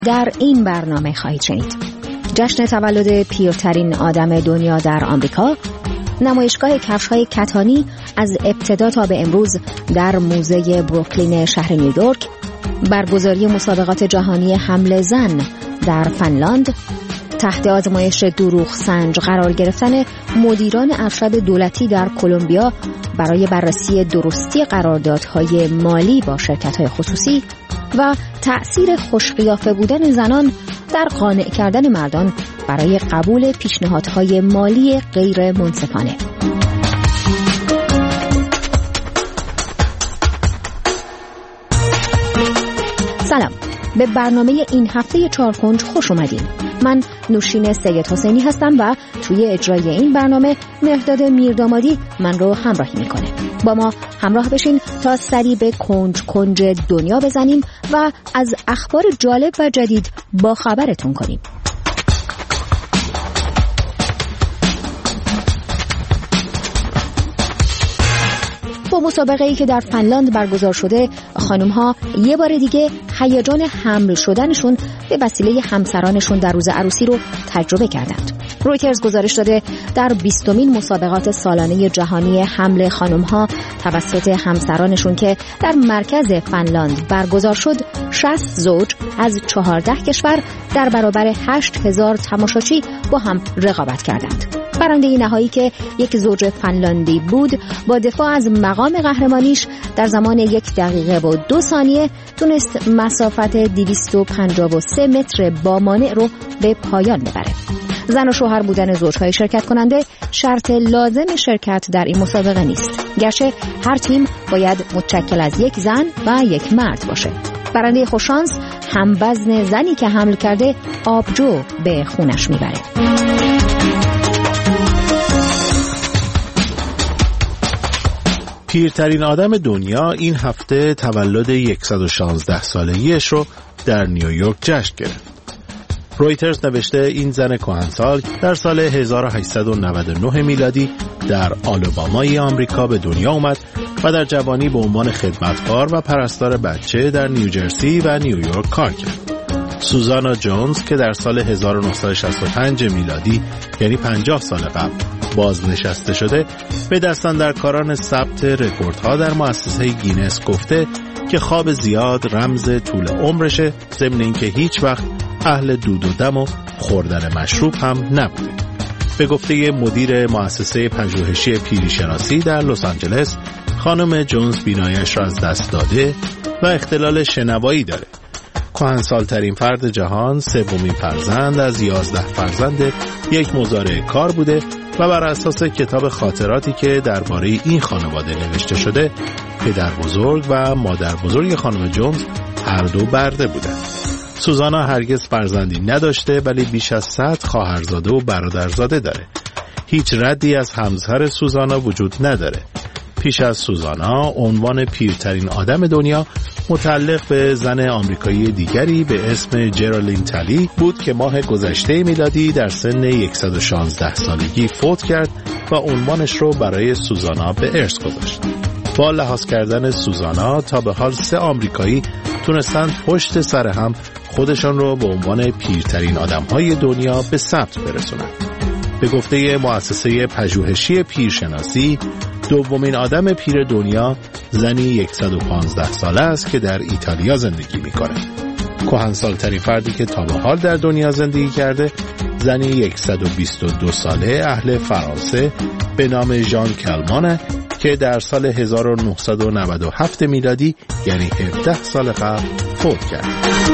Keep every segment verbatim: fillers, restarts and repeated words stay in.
در این برنامه خواهید شنید جشن تولد پیرترین آدم دنیا در آمریکا، نمایشگاه کفش‌های کتانی از ابتدا تا به امروز در موزه بروکلین شهر نیویورک، برگزاری مسابقات جهانی حمل زن در فنلاند، تحت آزمایش دروغ سنج قرار گرفتن مدیران ارشد دولتی در کلمبیا برای بررسی درستی قراردادهای مالی با شرکت‌های خصوصی و تأثیر خوشقیافه بودن زنان در قانع کردن مردان برای قبول پیشنهادهای مالی غیر منصفانه. سلام، به برنامه این هفته چهارکنج خوش اومدین. من نوشین سید حسینی هستم و توی اجرای این برنامه مهرداد میردامادی من رو همراهی میکنه. با ما همراه بشین تا سری به کنج کنج دنیا بزنیم و از اخبار جالب و جدید با خبرتون کنیم. با مسابقه‌ای که در فنلاند برگزار شده، خانم‌ها یه بار دیگه هیجان حمل شدنشون به وسیله همسرانشون در روز عروسی رو تجربه کردند. رویترز گزارش داده در بیستمین مسابقات سالانه جهانی حمل خانم‌ها توسط همسرانشون که در مرکز فنلاند برگزار شد، شصت زوج از چهارده کشور در برابر هشت هزار تماشاچی با هم رقابت کردند. برنده نهایی که یک زوج فنلاندی بود، با دفاع از مقام قهرمانیش در زمان یک دقیقه و دو ثانیه تونست مسافت دویست و پنجاه و سه متر با مانع رو به پایان ببره. زن و شوهر بودن زوجهای شرکت کننده شرط لازم شرکت در این مسابقه نیست، گرچه هر تیم باید متشکل از یک زن و یک مرد باشه. برنده خوششانس هم وزن زنی که حمل کرده آبجو به خونش میبره. پیرترین آدم دنیا این هفته تولد صد و شانزده سالگیش رو در نیویورک جشن گرفت. رویترز نوشته این زن کهنسال در سال هزار و هشتصد و نود و نه میلادی در آلابامای آمریکا به دنیا اومد و در جوانی به عنوان خدمتکار و پرستار بچه در نیوجرسی و نیویورک کار کرد. سوزانا جونز که در سال هزار و نهصد و شصت و پنج میلادی یعنی پنجاه سال قبل بازنشسته شده، به دستاندرکاران ثبت رکوردها در مؤسسه گینس گفته که خواب زیاد رمز طول عمرشه، ضمن اینکه هیچ وقت اهل دود و دم و خوردن مشروب هم نبوده. به گفته مدیر مؤسسه پژوهشی پیری‌شناسی در لس آنجلس، خانم جونز بینایی‌اش را از دست داده و اختلال شنوایی داره. کهنسال‌ترین فرد جهان، سومین فرزند از یازده فرزند یک مزارع کار بوده و بر اساس کتاب خاطراتی که درباره این خانواده نوشته شده، پدر بزرگ و مادر بزرگ خانم جونز هر دو برده بودند. سوزانا هرگز فرزندی نداشته ولی بیش از صد خواهرزاده و برادرزاده داره. هیچ ردی از همسر سوزانا وجود نداره. پیش از سوزانا عنوان پیرترین آدم دنیا متعلق به زن آمریکایی دیگری به اسم جرالین تالی بود که ماه گذشته میلادی در سن صد و شانزده سالگی فوت کرد و عنوانش رو برای سوزانا به ارث گذاشت. با لحاظ کردن سوزانا تا به حال سه آمریکایی تونستن پشت سر هم خودشان رو به عنوان پیرترین آدم‌های دنیا به ثبت برسونن. به گفته مؤسسه پژوهشی پیرشناسی، دومین آدم پیر دنیا زنی صد و پانزده ساله است که در ایتالیا زندگی میکنه. کهنسال‌ترین فردی که تا به حال در دنیا زندگی کرده زنی صد و بیست و دو ساله اهل فرانسه به نام ژان کلمانه که در سال هزار و نهصد و نود و هفت میلادی یعنی هفده سال قبل فوت کرد.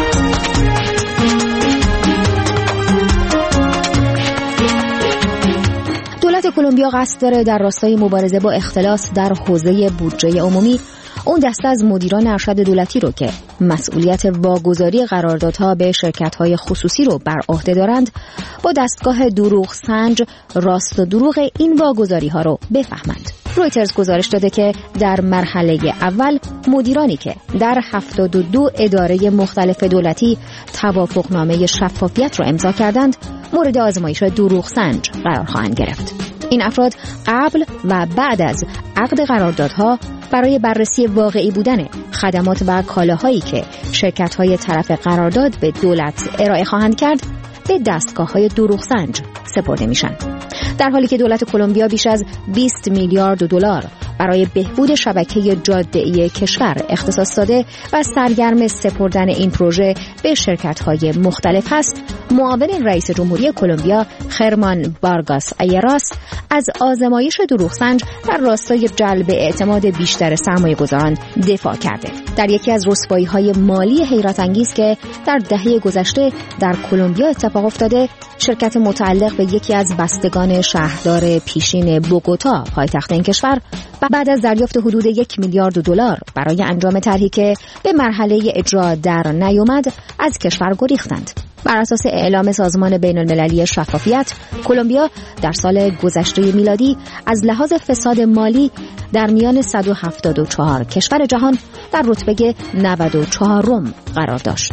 دولت کلمبیا قصد داره در راستای مبارزه با اختلاس در حوزه بودجه عمومی اون دسته از مدیران ارشد دولتی رو که مسئولیت واگذاری قراردادها به شرکت‌های خصوصی رو بر عهده دارند، با دستگاه دروغ سنج راست و دروغ این واگذاری‌ها رو بفهمند. رویترز گزارش داده که در مرحله اول مدیرانی که در هفتاد و دو اداره مختلف دولتی توافقنامه شفافیت را امضا کردند، مورد آزمایش دروغ سنج قرار خواهند گرفت. این افراد قبل و بعد از عقد قراردادها برای بررسی واقعی بودن خدمات و کالاهایی که شرکت‌های طرف قرارداد به دولت ارائه خواهند کرد به دستگاه‌های دروغسنج سپرده میشن. در حالی که دولت کلمبیا بیش از بیست میلیارد دلار برای بهبود شبکه جاده‌ای کشور اختصاص داده و سرگرم سپردن این پروژه به شرکت‌های مختلف است، معاون رئیس جمهوری کلمبیا خرمان بارگاس ایراس از آزمایش دروغسنج در راستای جلب اعتماد بیشتر سرمایه‌گذاران دفاع کرده. در یکی از رسوایی‌های مالی حیرت انگیز که در دهه گذشته در کلمبیا اتفاق افتاده، شرکت متعلق به یکی از بستگان شهردار پیشین بوگوتا پایتخت این کشور و بعد از دریافت حدود یک میلیارد دلار برای انجام طرحی که به مرحله اجرا در نیامد از کشور گریختند. بر اساس اعلام سازمان بین المللی شفافیت، کلمبیا در سال گذشته میلادی از لحاظ فساد مالی در میان صد و هفتاد و چهار کشور جهان در رتبه نود و چهارم قرار داشت.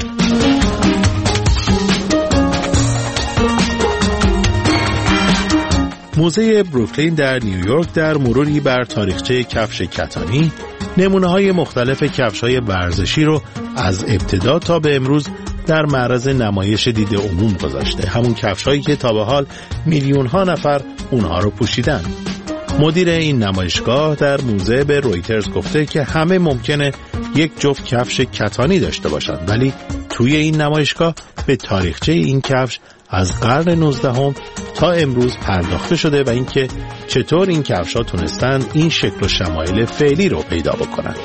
موزه بروکلین در نیویورک در مروری بر تاریخچه کفش کتانی نمونه‌های مختلف کفش‌های ورزشی رو از ابتدا تا به امروز در معرض نمایش دید عموم گذاشته. همون کفش‌هایی که تا به حال میلیون‌ها نفر اونها رو پوشیدن. مدیر این نمایشگاه در موزه به رویترز گفته که همه ممکنه یک جفت کفش کتانی داشته باشند، ولی توی این نمایشگاه به تاریخچه این کفش از قرن نوزدهم تا امروز پرداخته شده و اینکه چطور این کفش‌ها تونستن این شکل و شمایل فعلی رو پیدا بکنن.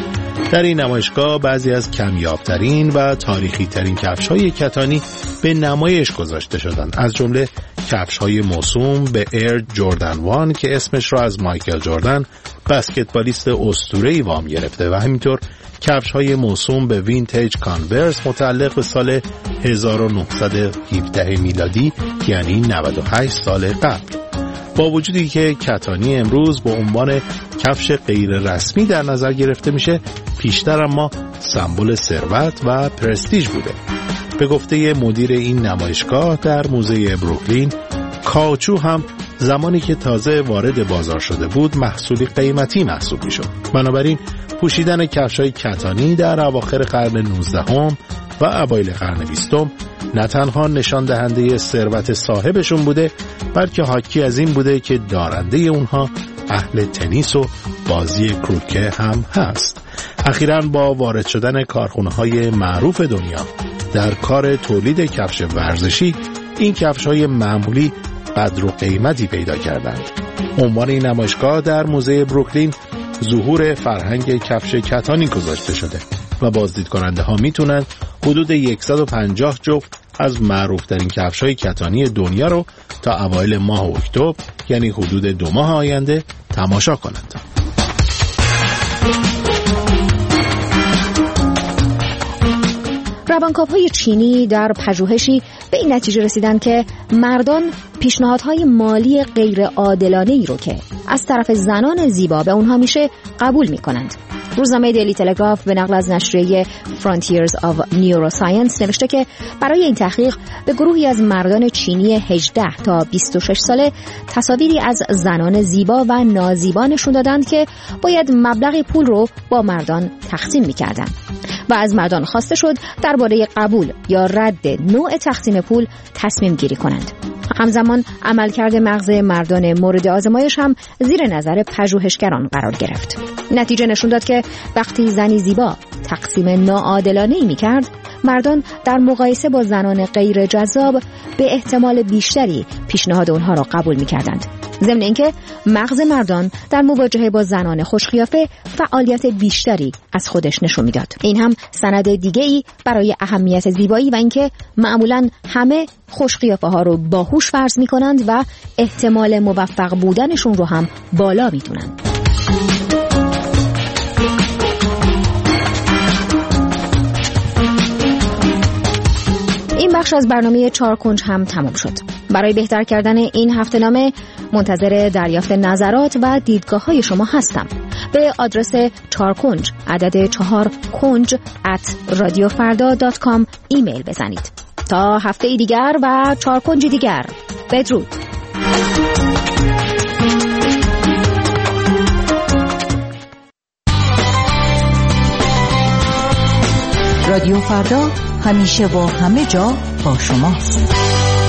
در این نمایشگاه بعضی از کمیابترین و تاریخی ترین کفش‌های کتانی به نمایش گذاشته شدند، از جمله کفش‌های موسوم به ایر جردن وان که اسمش را از مایکل جردن بسکتبالیست اسطوره‌ای وام گرفته و همینطور کفش‌های موسوم به وینتیج کانورس متعلق به سال هزار و نهصد و هفده میلادی، یعنی نود و هشت سال قبل. با وجودی که کتانی امروز به عنوان کفش غیر رسمی در نظر گرفته میشه، پیشتر اما سمبل ثروت و پرستیژ بوده. به گفته مدیر این نمایشگاه در موزه بروکلین، کاوچو هم زمانی که تازه وارد بازار شده بود محصولی قیمتی محسوب میشد. بنابراین پوشیدن کفش‌های کتانی در اواخر قرن نوزدهم و اوایل قرن بیستم نه تنها نشان دهنده ثروت صاحبشون بوده، بلکه حاکی از این بوده که دارنده اونها اهل تنیس و بازی کروکه هم هست. اخیراً با وارد شدن کارخونه‌های معروف دنیا در کار تولید کفش ورزشی، این کفش‌های معمولی قدر و قیمتی پیدا کردند. عنوان این نمایشگاه در موزه بروکلین ظهور فرهنگ کفش کتانی گذاشته شده و بازدید کننده ها میتونن حدود صد و پنجاه جفت از معروف ترین کفش‌های کتانی دنیا رو تا اوایل ماه اکتبر، یعنی حدود دو ماه آینده، تماشا کنند. روانکاوهای چینی در پژوهشی به این نتیجه رسیدند که مردان پیشنهادهای مالی غیر عادلانه‌ای رو که از طرف زنان زیبا به اونها میشه قبول میکنند. روزنامه دیلی تلگراف به نقل از نشریه Frontiers of Neuroscience نوشته که برای این تحقیق به گروهی از مردان چینی هجده تا بیست و شش ساله تصاویری از زنان زیبا و نازیبا نشون دادند که باید مبلغ پول رو با مردان تقسیم می‌کردند و از مردان خواسته شد درباره قبول یا رد نوع تقسیم پول تصمیم گیری کنند. همزمان عملکرد مغز مردان مورد آزمایش هم زیر نظر پژوهشگران قرار گرفت. نتیجه نشون داد که وقتی زنی زیبا تقسیم ناعادلانه‌ای می‌کرد، مردان در مقایسه با زنان غیر جذاب به احتمال بیشتری پیشنهاد اونها را قبول می‌کردند. ضمن اینکه مغز مردان در مواجهه با زنان خوشقیافه فعالیت بیشتری از خودش نشون میداد. این هم سند دیگه‌ای برای اهمیت زیبایی و اینکه معمولاً همه خوشقیافه ها رو باهوش فرض می‌کنند و احتمال موفق بودنشون رو هم بالا می‌دونند. این بخش از برنامه چهار کنج هم تمام شد. برای بهتر کردن این هفته نامه منتظر دریافت نظرات و دیدگاه های شما هستم. به آدرس چهار کنج عدد چهار کنج ات رادیو فردا دات کام ایمیل بزنید. تا هفته دیگر و چهار کنج دیگر، بدرود. رادیو فردا همیشه و همه جا با شماست.